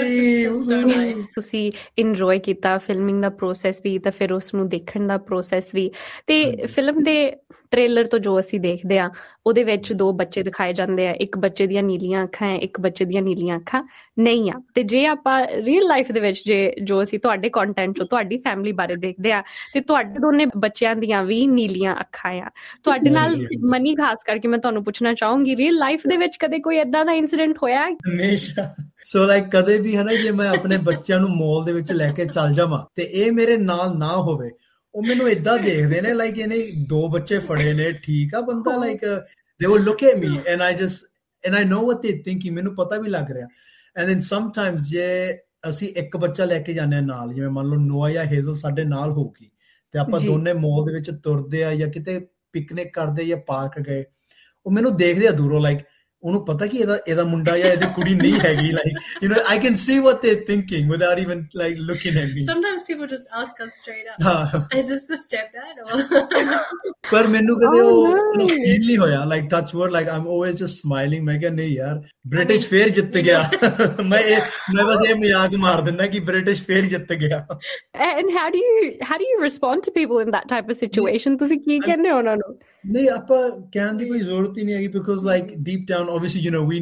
Abby। ਤੁਸੀਂ ਇੰਜੋਏ ਕੀਤਾ ਫਿਲਮਿੰਗ ਦਾ ਪ੍ਰੋਸੈਸ ਵੀ, ਤਾਂ ਫਿਰ ਉਸ ਨੂੰ ਦੇਖਣ ਦਾ ਪ੍ਰੋਸੈਸ ਵੀ। ਤੇ ਫਿਲਮ ਦੇ ਟ੍ਰੇਲਰ ਤੋਂ ਜੋ ਅਸੀਂ ਦੇਖਦੇ ਆ, ਉਹਦੇ ਵਿੱਚ 2 ਬੱਚੇ ਦਿਖਾਏ ਜਾਂਦੇ ਆ। ਇੱਕ ਬੱਚੇ ਦੀਆਂ ਨੀਲੀਆਂ ਅੱਖਾਂ ਹੈ, ਇੱਕ ਬੱਚੇ ਦੀਆਂ ਨੀਲੀਆਂ ਅੱਖਾਂ ਨਹੀਂ ਆ। ਤੇ ਜੇ ਆਪਾਂ ਰੀਅਲ ਲਾਈਫ ਦੇ ਵਿੱਚ ਜੋ ਅਸੀਂ ਤੁਹਾਡੇ ਕੰਟੈਂਟ ਚੋਂ ਤੁਹਾਡੀ ਫੈਮਿਲੀ ਬਾਰੇ ਦੇਖਦੇ ਆ, ਤੇ ਤੁਹਾਡੇ ਦੋਨੇ ਬੱਚਿਆਂ ਦੀਆਂ ਵੀ ਨੀਲੀਆਂ ਅੱਖਾਂ ਆ। ਤੁਹਾਡੇ ਨਾਲ ਮਨੀ, ਖਾਸ ਕਰਕੇ ਮੈਂ ਤੁਹਾਨੂੰ ਪੁੱਛਣਾ ਚਾਹੂੰਗੀ, ਰੀਅਲ ਲਾਈਫ ਦੇ ਵਿੱਚ ਕਦੇ ਕੋਈ ਏਦਾਂ ਦਾ ਇਨਸੀਡੈਂਟ ਹੋਇਆ? ਹਮੇਸ਼ਾ। ਸੋ ਕਦੇ ਵੀ ਜੇ ਮੈਂ ਆਪਣੇ ਬੱਚਿਆਂ ਨੂੰ ਮਾਲ ਦੇ ਵਿੱਚ ਲੈ ਕੇ ਚੱਲ ਜਾਵਾਂ ਤੇ ਇਹ ਮੇਰੇ ਨਾਲ ਨਾ ਹੋਵੇ, ਉਹ ਮੈਨੂੰ ਏਦਾਂ ਦੇਖਦੇ ਨੇ ਇਹਨੇ 2 ਬੱਚੇ ਫੜੇ ਨੇ, ਠੀਕ ਆ ਬੰਦਾ, they will look at me and I know what they're thinking, ਮੈਨੂੰ ਪਤਾ ਵੀ ਲੱਗ ਰਿਹਾ। and then sometimes ਜੇ ਅਸੀਂ ਇੱਕ ਬੱਚਾ ਲੈ ਕੇ ਜਾਂਦੇ ਆ ਨਾਲ, ਜਿਵੇਂ ਮੰਨ ਲਓ ਨੋਆ ਜਾਂ ਹੇਜ਼ਲ ਸਾਡੇ ਨਾਲ ਹੋਊਗੀ, ਤੇ ਆਪਾਂ ਦੋਨੇ ਮਾਲ ਦੇ ਵਿੱਚ ਤੁਰਦੇ ਆ ਜਾਂ ਕਿਤੇ ਪਿਕਨਿਕ ਕਰਦੇ ਜਾਂ ਪਾਰਕ ਗਏ, ਉਹ ਮੈਨੂੰ ਦੇਖਦੇ ਆ ਦੂਰੋਂ, ਉਹਨੂੰ ਪਤਾ ਕਿ ਇਹਦਾ ਮੁੰਡਾ ਜਾਂ ਇਹਦੀ ਕੁੜੀ ਨਹੀਂ ਹੈਗੀ। I can see what they're thinking without even looking at me. Sometimes people just ask us straight up, is this the stepdad or? ਪਰ ਮੈਨੂੰ ਕਦੇ ਉਹ ਫੀਲ ਨਹੀਂ ਹੋਇਆ, touch wood, I'm always just smiling। ਮੈਂ ਕਿਹਾ ਨਹੀਂ ਯਾਰ, ਬ੍ਰਿਟਿਸ਼ ਫੇਰ ਜਿੱਤ ਗਿਆ। ਮੈਂ ਬਸ ਇਹ ਮਜ਼ਾਕ ਮਾਰ ਦਿੰਦਾ ਕਿ ਬ੍ਰਿਟਿਸ਼ ਫੇਰ ਜਿੱਤ ਗਿਆ। And how do you respond to people in that type of situation? ਤੁਸੀਂ ਕੀ ਕਹਿੰਦੇ ਹੋ ਉਹਨਾਂ ਨੂੰ? ਨਹੀਂ, ਆਪਾਂ ਕਹਿਣ ਦੀ ਕੋਈ ਜ਼ਰੂਰਤ ਹੀ ਨਹੀਂ ਹੈਗੀ, because deep down obviously we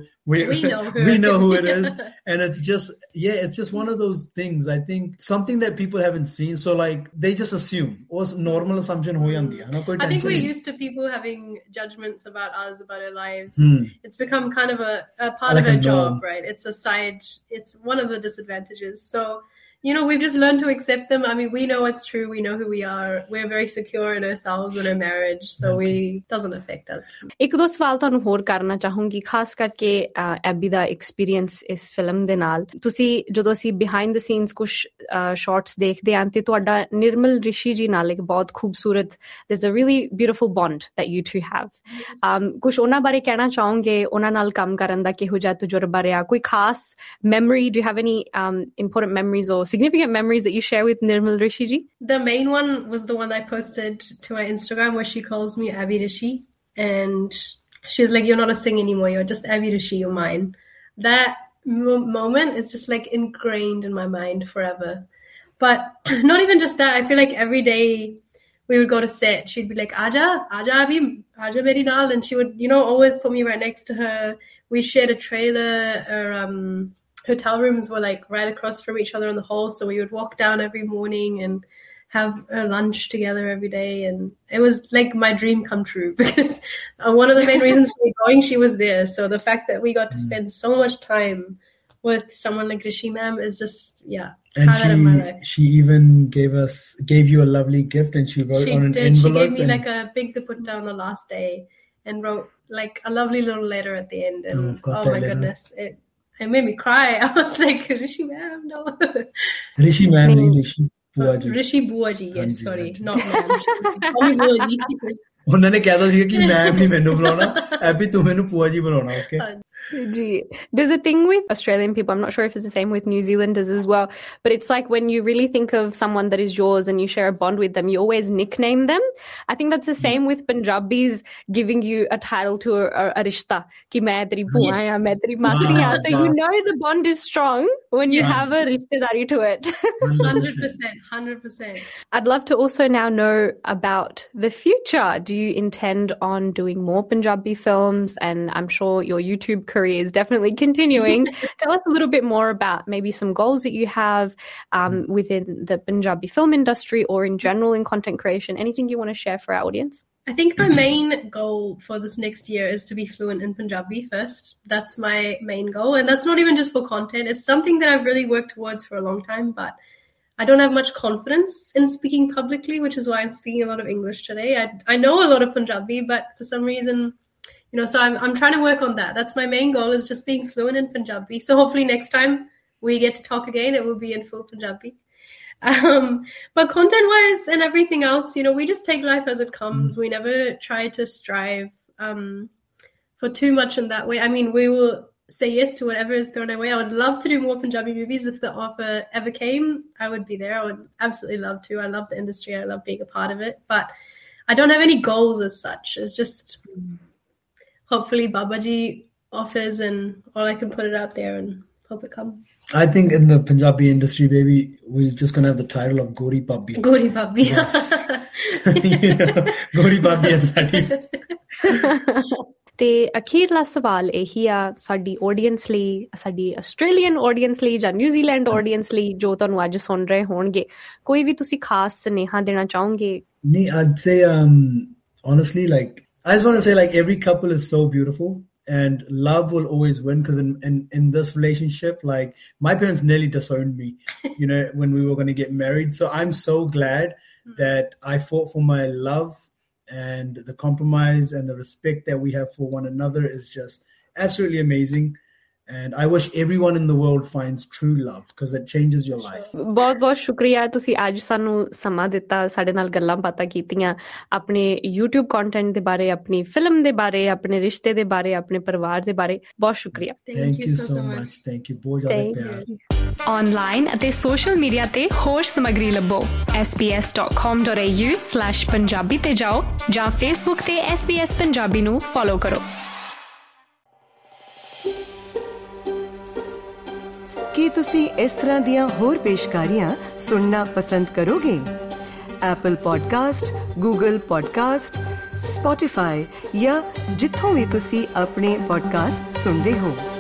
know who it is, and it's just one of those things, I think, something that people haven't seen, so they just assume, or normal assumption ho jandi hai na, koi tension. I think we're used to people having judgments about us, about our lives. It's become kind of a part of our job, right? It's one of the disadvantages. So we've just learned to accept them. I mean, we know it's true. We know who we are. We're very secure in ourselves and our marriage, so it doesn't affect us. ਇੱਕ ਦੋ ਸਵਾਲ ਤੁਹਾਨੂੰ ਹੋਰ ਕਰਨਾ ਚਾਹੂੰਗੀ, ਖਾਸ ਕਰਕੇ ਐਬੀ ਦਾ experience ਇਸ ਫਿਲਮ ਦੇ ਨਾਲ। ਤੁਸੀਂ ਜਦੋਂ ਅਸੀਂ ਬਿਹਾਈਂਡ ਦ ਸੀਨਸ ਕੁਝ ਸ਼ਾਰਟਸ ਦੇਖਦੇ ਹਾਂ, ਤੇ ਤੁਹਾਡਾ ਨਿਰਮਲ ਰਿਸ਼ੀ ਜੀ ਨਾਲ ਇੱਕ ਬਹੁਤ ਖੂਬਸੂਰਤ, there's a really beautiful bond that you two have. ਕੁਝ ਉਹਨਾਂ ਬਾਰੇ ਕਹਿਣਾ ਚਾਹੋਗੇ? ਉਹਨਾਂ ਨਾਲ ਕੰਮ ਕਰਨ ਦਾ ਕਿਹੋ ਜਿਹਾ ਤਜਰਬਾ ਰਿਹਾ? ਕੋਈ ਖਾਸ memory? Do you have any important memories or significant memories that you share with Nirmal Rishi ji? The main one was the one I posted to my Instagram, where she calls me Abby Rishi, and she was like, you're not a Singh anymore, you're just Abby Rishi, you're mine. That moment is just ingrained in my mind forever. But not even just that, I feel like every day we would go to set, she'd be like, Aja Abby, Aja meri naal, and she would always put me right next to her. We shared a trailer, or hotel rooms were right across from each other in the hall, so we would walk down every morning and have a lunch together every day, and it was my dream come true, because one of the main reasons for me going, she was there. So the fact that we got to spend so much time with someone like Rishi ma'am is just and in my life. She even gave you a lovely gift, and she wrote on an envelope. She gave me a big dupatta on the last day and wrote a lovely little letter at the end, and oh my goodness, it made me cry. I was like, Rishi ma'am, no. Rishi ma'am, nahi Rishi. Bua ji. Rishi Bua ji, yes, Hanji, sorry, hanji. not ma'am. Call me Bua ji. ਉਹਨਾਂ ਨੇ ਕਹਿਤਾ ਸੀ ਕਿ ma'am ਨਹੀਂ ਮੈਨੂੰ ਬੁਲਾਉਣਾ, ਐਬੀ ਤੂੰ ਮੈਨੂੰ ਭੂਆ ਜੀ ਬੁਲਾਉਣਾ, okay? There's a thing with Australian people, I'm not sure if it's the same with New Zealanders as well, but it's like when you really think of someone that is yours and you share a bond with them, you always nickname them. I think that's the same with Punjabis giving you a title to a rishta, ki main teri bua ya, main teri masi ya. So you know the bond is strong when you have a rishtedari to it. 100%. I'd love to also now know about the future. Do you intend on doing more Punjabi films? And I'm sure your YouTube career is definitely continuing. Tell us a little bit more about maybe some goals that you have within the Punjabi film industry or in general in content creation. Anything you want to share for our audience? I think my main goal for this next year is to be fluent in Punjabi first. That's my main goal. And that's not even just for content. It's something that I've really worked towards for a long time, but I don't have much confidence in speaking publicly, which is why I'm speaking a lot of English today. I know a lot of Punjabi, but for some reason, so I'm trying to work on that. That's my main goal, is just being fluent in Punjabi. So hopefully next time we get to talk again, it will be in full Punjabi. But content-wise and everything else, we just take life as it comes. We never try to strive for too much in that way. I mean, we will say yes to whatever is thrown our way. I would love to do more Punjabi movies. If the offer ever came, I would be there. I would absolutely love to. I love the industry. I love being a part of it. But I don't have any goals as such. It's just... hopefully Babaji offers and or I can put it out there and hope it comes. I think in the Punjabi industry, baby, we're just going to have the title of Gori Pabi. Gori Pabi. Yes. Gori Pabi is that. ਤੇ ਅਖੀਰਲਾ ਸਵਾਲ ਇਹੀ ਆ ਸਾਡੀ audience ਲਈ, ਸਾਡੀ Australian audience ਲਈ ਜਾਂ New Zealand ਆਡੀਅנਸ ਲਈ ਜੋ ਤੁਹਾਨੂੰ ਅੱਜ ਸੁਣ ਰਹੇ ਹੋਣਗੇ, ਕੋਈ ਵੀ ਤੁਸੀਂ ਖਾਸ ਸੁਨੇਹਾ ਦੇਣਾ ਚਾਹੋਗੇ? Nee, I'd say honestly, like I just want to say, like, every couple is so beautiful and love will always win, because in this relationship, like, my parents nearly disowned me, when we were going to get married. So I'm so glad that I fought for my love, and the compromise and the respect that we have for one another is just absolutely amazing. And I wish everyone in the world finds true love, because it changes your life. ਬਹੁਤ ਸ਼ੁਕਰੀਆ ਤੁਸੀਂ ਅੱਜ ਸਾਨੂੰ ਸਮਾਂ ਦਿੱਤਾ, ਸਾਡੇ ਨਾਲ ਗੱਲਾਂ ਬਾਤਾਂ ਕੀਤੀਆਂ, ਆਪਣੇ YouTube ਕੰਟੈਂਟ ਦੇ ਬਾਰੇ, ਆਪਣੀ ਫਿਲਮ ਦੇ ਬਾਰੇ, ਆਪਣੇ ਰਿਸ਼ਤੇ ਦੇ ਬਾਰੇ, ਆਪਣੇ ਪਰਿਵਾਰ ਦੇ ਬਾਰੇ। ਬਹੁਤ ਸ਼ੁਕਰੀਆ। Thank you so much. Thank you ਬਹੁਤ ਜ਼ਿਆਦਾ ਪਿਆਰ। ਆਨਲਾਈਨ ਅਤੇ ਸੋਸ਼ਲ ਮੀਡੀਆ ਤੇ ਹੋਰ ਸਮੱਗਰੀ ਲੱਭੋ। sbs.com.au/punjabi ਤੇ ਜਾਓ ਜਾਂ Facebook ਤੇ SBS ਪੰਜਾਬੀ ਨੂੰ ਫੋਲੋ ਕਰੋ। ਕੀ ਤੁਸੀਂ ਇਸ ਤਰ੍ਹਾਂ ਦੀਆਂ ਹੋਰ ਪੇਸ਼ਕਾਰੀਆਂ ਸੁਣਨਾ ਪਸੰਦ ਕਰੋਗੇ? Apple Podcast, Google Podcast, Spotify ਜਾਂ ਜਿੱਥੋਂ ਵੀ ਤੁਸੀਂ ਆਪਣੇ ਪੋਡਕਾਸਟ ਸੁਣਦੇ ਹੋ।